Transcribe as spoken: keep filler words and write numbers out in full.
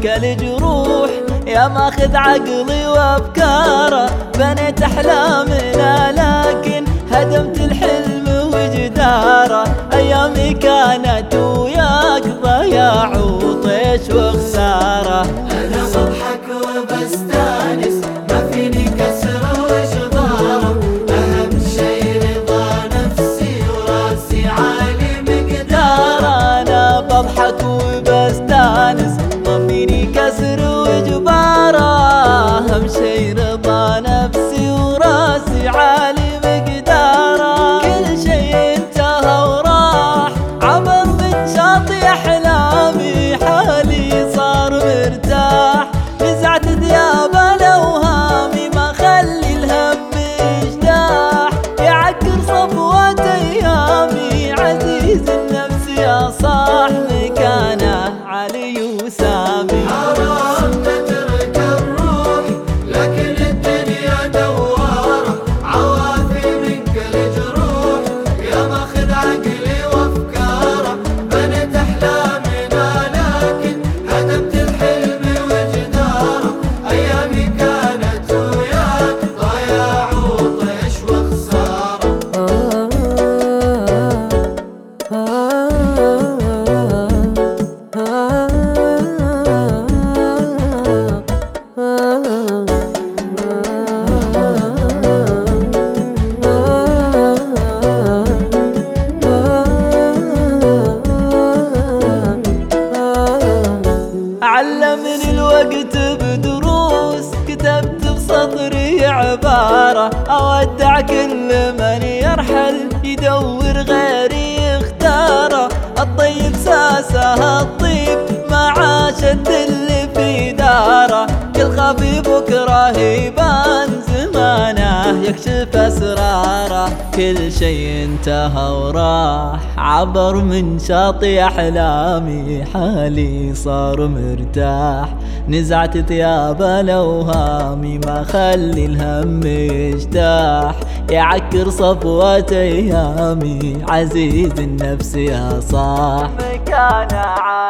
الجروح يا ماخذ عقلي وافكاره. بنيت احلامنا لكن هدمت الحلم وجداره. ايامي كانت وياك ضياع وطيش وخساره. انا بضحك وبستانس ما فيني كسر وجداره. اهم شي رضا نفسي وراسي عالي مقداره. انا بضحك وبستانس ما فيني كسر وجباره. اهم شي رضا نفسي وراسي عالي مقداره. كل شي انتهى وراح عبر من شاطئ احلامي. حالي صار مرتاح نزعت ثياب الاوهامي. ما خلي الهم يجتاح يعكر صفوة ايامي. عزيز النفس يا صاح مكانه علي وسامي. حرام تترك الروح لكن الدنيا دوارة. عوافي منك الجروح يا ماخذ عقلي وافكاره. بنيت احلامنا لكن هدمت الحلم وجداره. ايامي كانت وياك ضياع وطيش وخساره. علمني الوقت بدروس كتبت بسطري عبارة. أودع كل من يرحل يدور غيري يختاره. الطيب ساسه الطيب ما عاشت اللي في داره. كل خفي بكره يبان زمانه يكشف أسراره. كل شي انتهى وراح عبر من شاطئ أحلامي. حالي صار مرتاح نزعت ثياب الأوهامي. ما خلي الهم يجتاح يعكر صفوة أيامي. عزيز النفس يا صاح مكانه